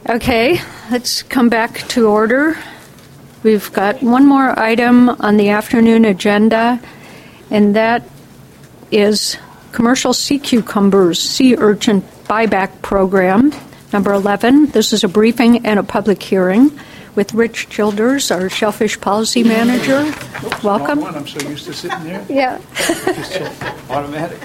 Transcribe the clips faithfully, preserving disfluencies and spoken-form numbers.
Okay, let's come back to order. We've got one more item on the afternoon agenda, and that is Commercial Sea Cucumbers Sea Urchin Buyback Program, number eleven. This is a briefing and a public hearing with Rich Childers, our Shellfish Policy Manager. Oops, Welcome. wrong one. I'm so used to sitting there. Yeah. Just so automatic.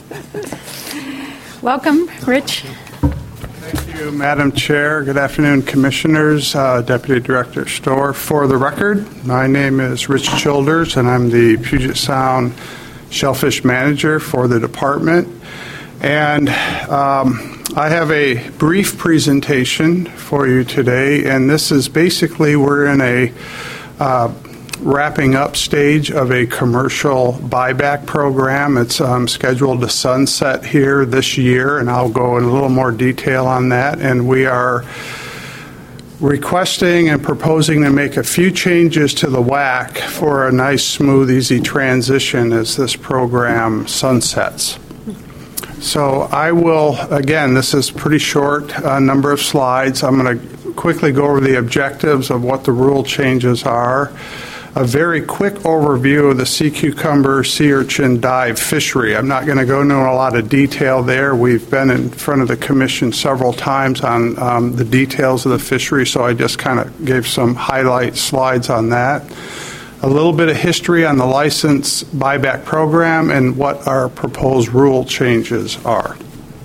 Welcome, Rich. Thank you, Madam Chair. Good afternoon, Commissioners, uh, Deputy Director Storr. For the record, my name is Rich Childers, and I'm the Puget Sound Shellfish Manager for the department. And um, I have a brief presentation for you today, and this is basically we're in a uh, wrapping up stage of a commercial buyback program. It's um, scheduled to sunset here this year, and I'll go in a little more detail on that. And we are requesting and proposing to make a few changes to the W A C for a nice, smooth, easy transition as this program sunsets. So I will, again, this is pretty short, a number of slides. I'm going to quickly go over the objectives of what the rule changes are. A very quick overview of the sea cucumber, sea urchin dive fishery. I'm not going to go into a lot of detail there. We've been in front of the Commission several times on um, the details of the fishery, so I just kind of gave some highlight slides on that. A little bit of history on the license buyback program and what our proposed rule changes are.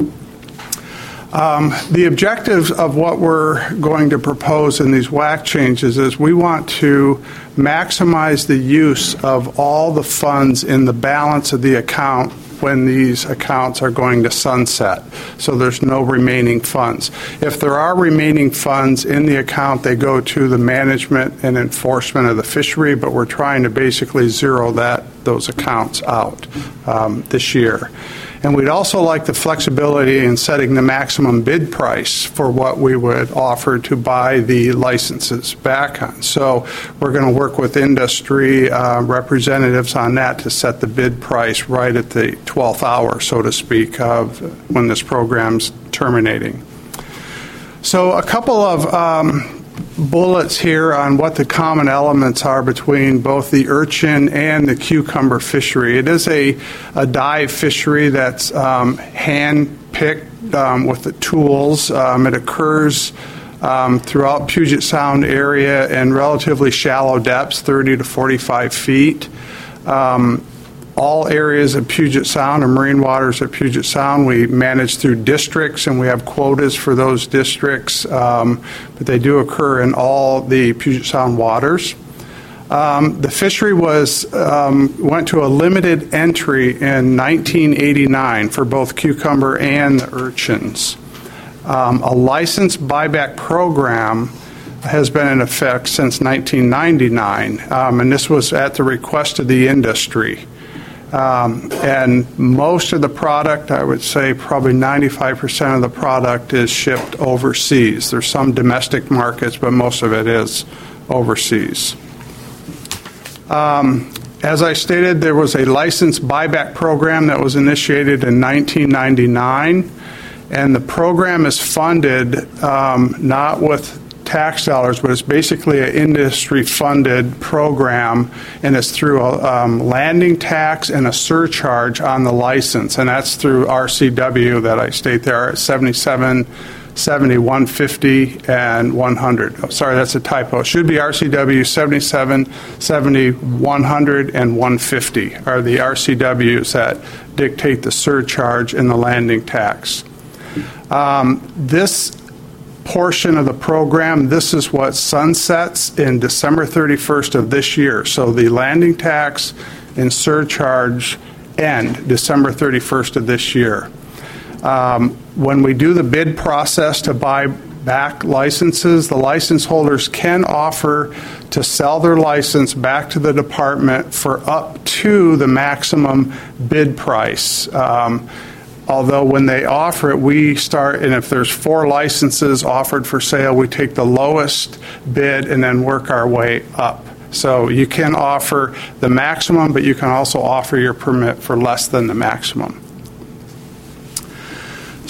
Um, the objectives of what we're going to propose in these W A C changes is we want to maximize the use of all the funds in the balance of the account when these accounts are going to sunset. So there's no remaining funds. If there are remaining funds in the account, they go to the management and enforcement of the fishery, but we're trying to basically zero that those accounts out um, this year. And we'd also like the flexibility in setting the maximum bid price for what we would offer to buy the licenses back on. So we're going to work with industry uh, representatives on that to set the bid price right at the twelfth hour, so to speak, of when this program's terminating. So a couple of um, bullets here on what the common elements are between both the urchin and the cucumber fishery. It is a, a dive fishery that's um, hand-picked um, with the tools. Um, it occurs um, throughout Puget Sound area in relatively shallow depths, thirty to forty-five feet. Um, all areas of Puget Sound or marine waters at Puget Sound we manage through districts, and we have quotas for those districts, um, but they do occur in all the Puget Sound waters. Um, the fishery was um, went to a limited entry in nineteen eighty-nine for both cucumber and the urchins. Um, a licensed buyback program has been in effect since nineteen ninety-nine, um, and this was at the request of the industry. Um, and most of the product, I would say probably ninety-five percent of the product is shipped overseas. There's some domestic markets, but most of it is overseas. Um, as I stated, there was a licensed buyback program that was initiated in nineteen ninety-nine, and the program is funded um, not with tax dollars, but it's basically an industry-funded program, and it's through a um, landing tax and a surcharge on the license, and that's through R C W that I state there, seventy-seven, seventy, one fifty, and one hundred. Oh, sorry, that's a typo. It should be R C W seventy-seven, seventy, one hundred, and one fifty are the R C Ws that dictate the surcharge and the landing tax. Um, this portion of the program, this is what sunsets in December thirty-first of this year. So the landing tax and surcharge end December thirty-first of this year. Um, when we do the bid process to buy back licenses, the license holders can offer to sell their license back to the department for up to the maximum bid price. Um, Although when they offer it, we start, and if there's four licenses offered for sale, we take the lowest bid and then work our way up. So you can offer the maximum, but you can also offer your permit for less than the maximum.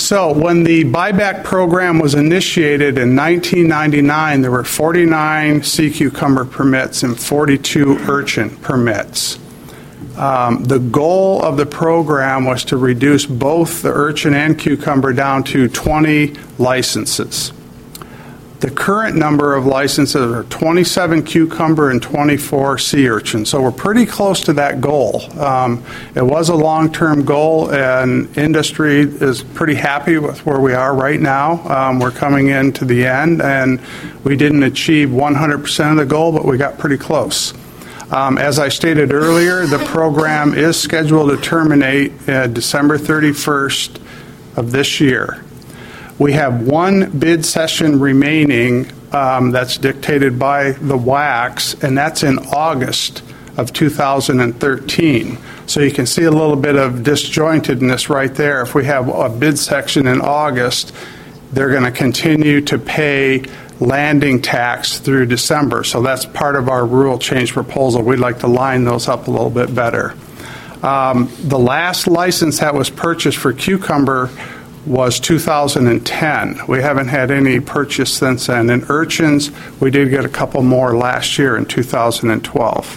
So when the buyback program was initiated in nineteen ninety-nine, there were forty-nine sea cucumber permits and forty-two urchin permits. Um, the goal of the program was to reduce both the urchin and cucumber down to twenty licenses. The current number of licenses are twenty-seven cucumber and twenty-four sea urchin, so we're pretty close to that goal. Um, it was a long-term goal, and industry is pretty happy with where we are right now. Um, we're coming in to the end, and we didn't achieve one hundred percent of the goal, but we got pretty close. Um, as I stated earlier, the program is scheduled to terminate uh, December thirty-first of this year. We have one bid session remaining um, that's dictated by the W A C S, and that's in August of two thousand thirteen. So you can see a little bit of disjointedness right there. If we have a bid section in August, they're going to continue to pay landing tax through December. So that's part of our rule change proposal. We'd like to line those up a little bit better. Um, the last license that was purchased for cucumber was two thousand ten. We haven't had any purchase since then. In urchins, we did get a couple more last year in two thousand twelve.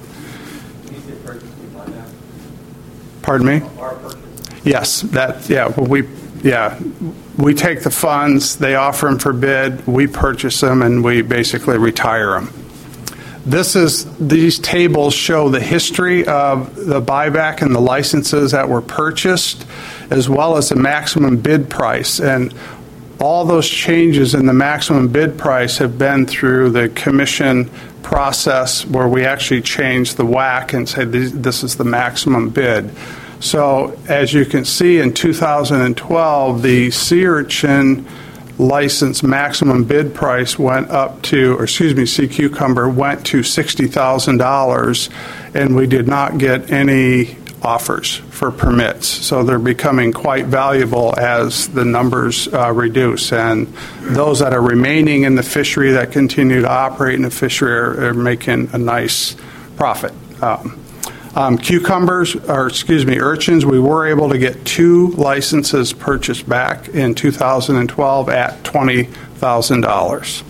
Pardon me? Yes, that, yeah, well, we, yeah, we take the funds, they offer them for bid, we purchase them, and we basically retire them. This is, these tables show the history of the buyback and the licenses that were purchased, as well as the maximum bid price. And all those changes in the maximum bid price have been through the commission process where we actually change the W A C and say this is the maximum bid. So as you can see, in two thousand twelve, the sea urchin license maximum bid price went up to, or excuse me, sea cucumber went to sixty thousand dollars, and we did not get any offers for permits. So they're becoming quite valuable as the numbers uh, reduce, and those that are remaining in the fishery that continue to operate in the fishery are, are making a nice profit. Um, um, cucumbers, or excuse me, urchins, we were able to get two licenses purchased back in two thousand twelve at twenty thousand dollars.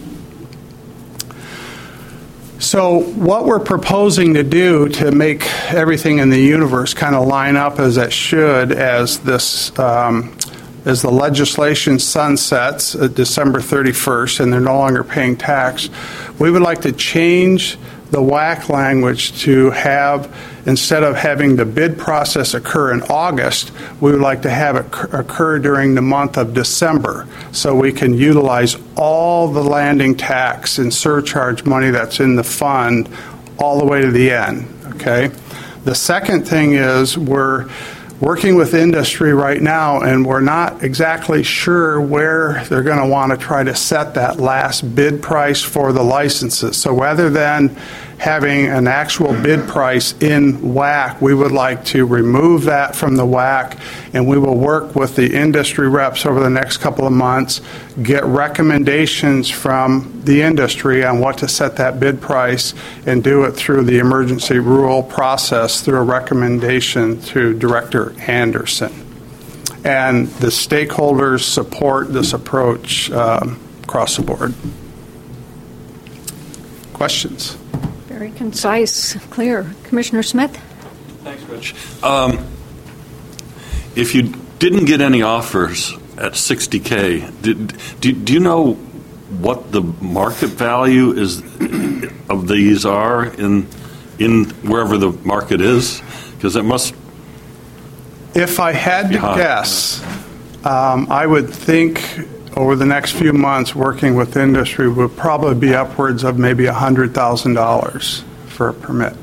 So what we're proposing to do to make everything in the universe kind of line up as it should as this, um, as the legislation sunsets at December thirty-first and they're no longer paying tax, we would like to change the W A C language to have, instead of having the bid process occur in August, we would like to have it occur during the month of December so we can utilize all the landing tax and surcharge money that's in the fund all the way to the end, okay? The second thing is we're working with industry right now, and we're not exactly sure where they're going to want to try to set that last bid price for the licenses. So rather than having an actual bid price in W A C, we would like to remove that from the W A C, and we will work with the industry reps over the next couple of months, get recommendations from the industry on what to set that bid price, and do it through the emergency rule process through a recommendation to Director Anderson. And the stakeholders support this approach um, across the board. Questions? Very concise, clear. Commissioner Smith? Thanks, Rich. Um, if you didn't get any offers at sixty K, did, do, do you know what the market value is of these are in in wherever the market is? Because it must. If I had to guess, um, I would think over the next few months working with industry would probably be upwards of maybe one hundred thousand dollars for a permit.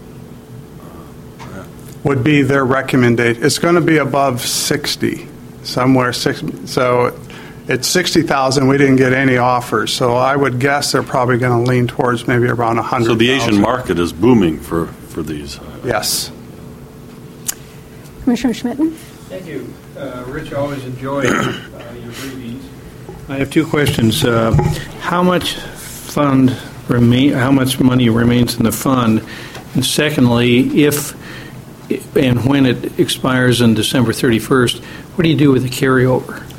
Would be their recommendation. It's going to be above sixty, somewhere six. So it's sixty thousand. We didn't get any offers, so I would guess they're probably going to lean towards maybe around one hundred. So the Asian market is booming for for these. Yes. Commissioner Schmitten? Thank you. Uh, Rich, I always enjoy uh, your briefings. I have two questions. Uh, how much fund remain? How much money remains in the fund? And secondly, if and when it expires on December thirty-first, what do you do with the carryover?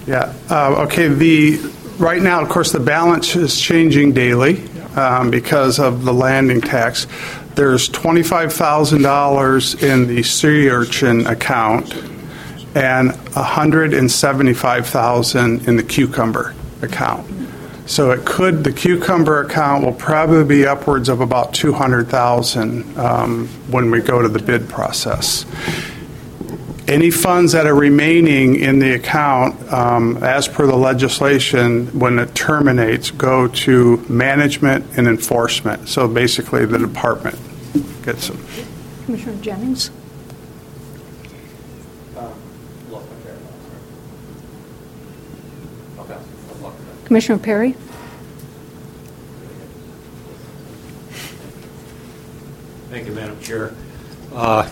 Yeah. Uh, okay. The right now, of course, the balance is changing daily um, because of the landing tax. There's twenty-five thousand dollars in the sea urchin account and one hundred seventy-five thousand dollars in the cucumber account. So it could, the cucumber account will probably be upwards of about two hundred thousand dollars um, when we go to the bid process. Any funds that are remaining in the account, um, as per the legislation, when it terminates, go to management and enforcement. So basically, the department gets them. Commissioner Jennings? Commissioner Perry? Thank you, Madam Chair. Uh,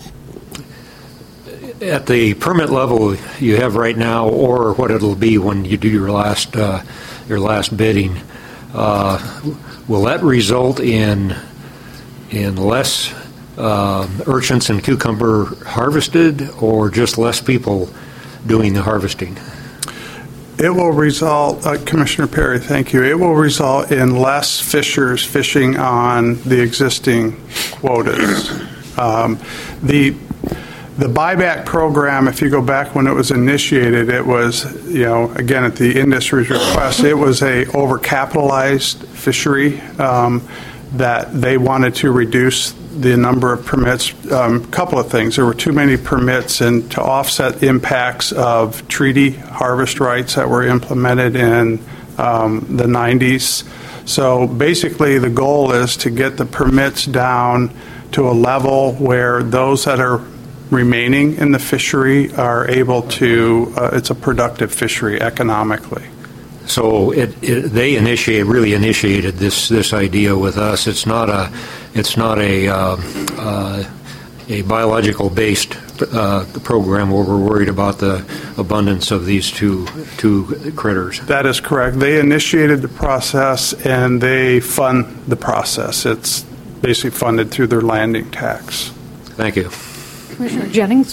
at the permit level you have right now, or what it'll be when you do your last uh, your last bidding, uh, will that result in in less uh, urchins and cucumber harvested, or just less people doing the harvesting? It will result, uh, Commissioner Perry, thank you. It will result in less fishers fishing on the existing quotas. Um, the the buyback program, if you go back when it was initiated, it was, you know, again at the industry's request, it was a overcapitalized fishery um, that they wanted to reduce the number of permits. A um, couple of things. There were too many permits, and to offset impacts of treaty harvest rights that were implemented in um, the nineties. So basically the goal is to get the permits down to a level where those that are remaining in the fishery are able to, uh, it's a productive fishery economically. So it, it, they initiate really initiated this this idea with us. It's not a it's not a uh, uh, a biological based uh, program where we're worried about the abundance of these two two critters. That is correct. They initiated the process and they fund the process. It's basically funded through their landing tax. Thank you. Commissioner Jennings.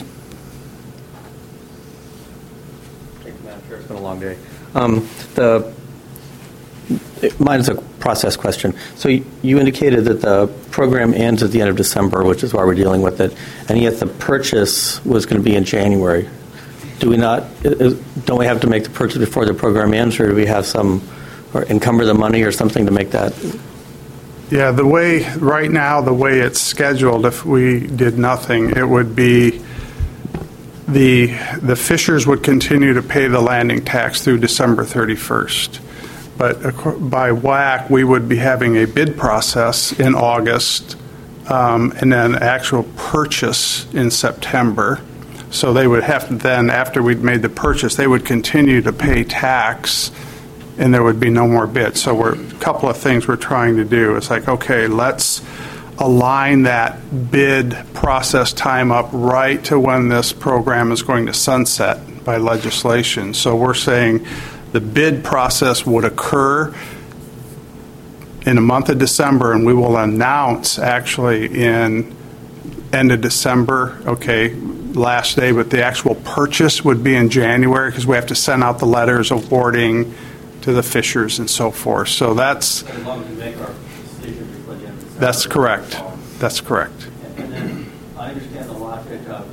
Thank you, Madam Chair. It's been a long day. Um, the mine is a process question. So you, you indicated that the program ends at the end of December, which is why we're dealing with it, and yet the purchase was going to be in January. Do we not? Is, don't we have to make the purchase before the program ends, or do we have some, or encumber the money or something to make that? Yeah, the way right now, the way it's scheduled, if we did nothing, it would be. The the fishers would continue to pay the landing tax through December thirty-first. But by W A C, we would be having a bid process in August um, and then actual purchase in September. So they would have to then, after we'd made the purchase, they would continue to pay tax and there would be no more bids. So we're, a couple of things we're trying to do. It's like, okay, let's align that bid process time up right to when this program is going to sunset by legislation. So we're saying the bid process would occur in the month of December, and we will announce actually in end of December, okay, last day, but the actual purchase would be in January because we have to send out the letters of awarding to the fishers and so forth. So that's As long as we make our decision before the end of December. That's correct. That's correct. And then I understand the logic of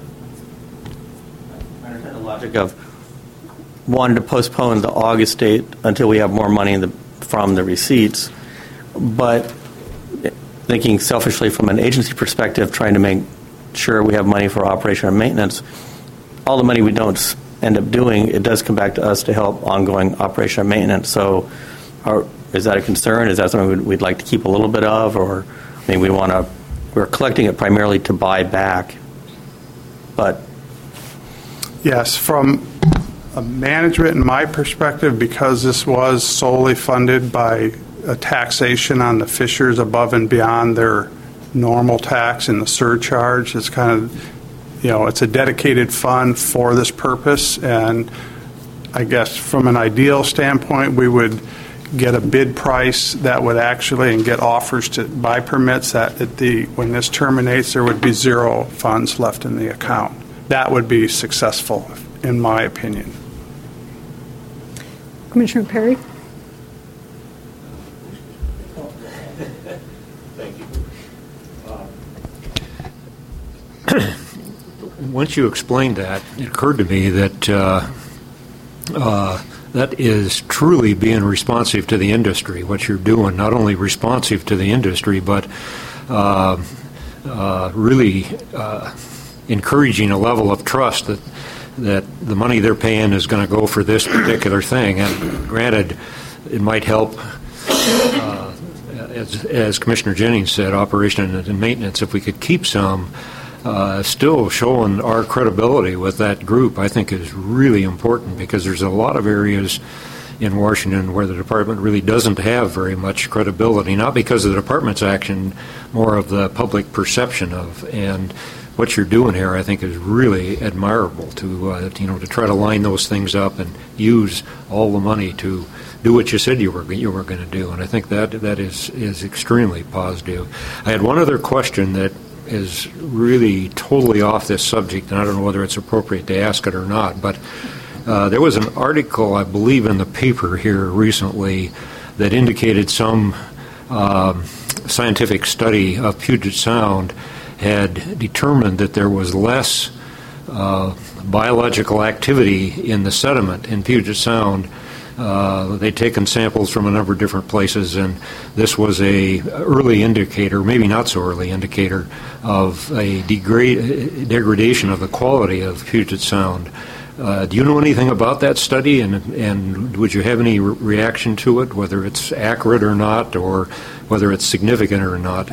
I understand the logic of wanting to postpone the August date until we have more money in the, from the receipts, but thinking selfishly from an agency perspective, trying to make sure we have money for operation and maintenance, all the money we don't end up doing, it does come back to us to help ongoing operation and maintenance. So are, is that a concern? Is that something we'd, we'd like to keep a little bit of? Or, I mean, we want to, we're collecting it primarily to buy back, but. Yes, from a management and my perspective, because this was solely funded by a taxation on the fishers above and beyond their normal tax and the surcharge, it's kind of, you know, it's a dedicated fund for this purpose. And I guess from an ideal standpoint, we would get a bid price that would actually, and get offers to buy permits that at the, when this terminates, there would be zero funds left in the account. That would be successful, in my opinion. Commissioner Perry? Thank you. Once you explained that, it occurred to me that uh, uh, that is truly being responsive to the industry, what you're doing, not only responsive to the industry, but uh, uh, really uh, encouraging a level of trust that that the money they're paying is going to go for this particular thing. And granted, it might help, uh, as, as Commissioner Jennings said, operation and maintenance, if we could keep some. Uh, still showing our credibility with that group, I think, is really important, because there's a lot of areas in Washington where the department really doesn't have very much credibility, not because of the department's action, more of the public perception of. And what you're doing here, I think, is really admirable to, uh, you know, to try to line those things up and use all the money to do what you said you were you were going to do. And I think that that is is extremely positive. I had one other question that is really totally off this subject, and I don't know whether it's appropriate to ask it or not, but uh, there was an article, I believe, in the paper here recently that indicated some uh, scientific study of Puget Sound had determined that there was less uh, biological activity in the sediment in Puget Sound. Uh, they'd taken samples from a number of different places, and this was a early indicator, maybe not so early indicator, of a degrade, degradation of the quality of Puget Sound. Uh, do you know anything about that study, and and would you have any re- reaction to it, whether it's accurate or not, or whether it's significant or not?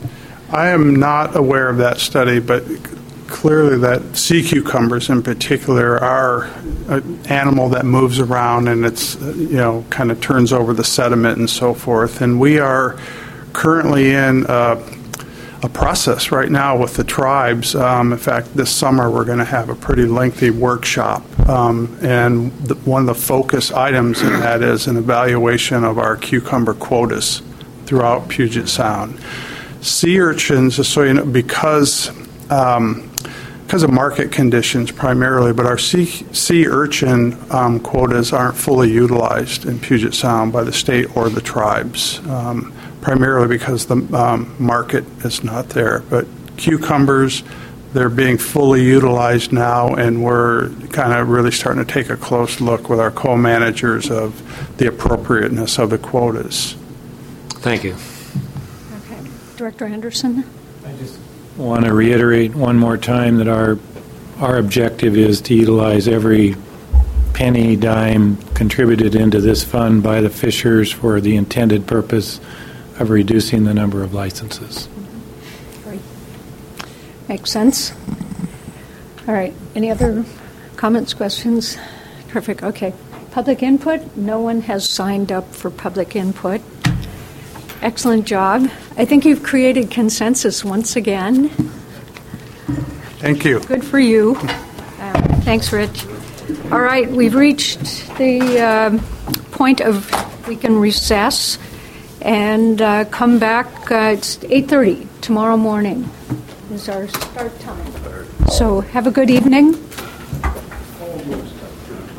I am not aware of that study, but clearly that sea cucumbers in particular are an animal that moves around, and it's, you know, kind of turns over the sediment and so forth. And we are currently in a, a process right now with the tribes. Um, in fact, this summer we're going to have a pretty lengthy workshop, um, and the, one of the focus items in that is an evaluation of our cucumber quotas throughout Puget Sound. Sea urchins, just so you know, because um, because of market conditions primarily, but our sea, sea urchin um, quotas aren't fully utilized in Puget Sound by the state or the tribes, um, primarily because the um, market is not there. But cucumbers, they're being fully utilized now, and we're kind of really starting to take a close look with our co-managers of the appropriateness of the quotas. Thank you. Okay. Director Anderson? I just want to reiterate one more time that our our objective is to utilize every penny, dime contributed into this fund by the fishers for the intended purpose of reducing the number of licenses. Great. Makes sense. All right. Any other comments, questions? Perfect. Okay. Public input? No one has signed up for public input. Excellent job. I think you've created consensus once again. Thank you. Good for you. Uh, thanks, Rich. All right, we've reached the uh, point of we can recess and uh, come back. Uh, it's eight thirty tomorrow morning is our start time. So have a good evening.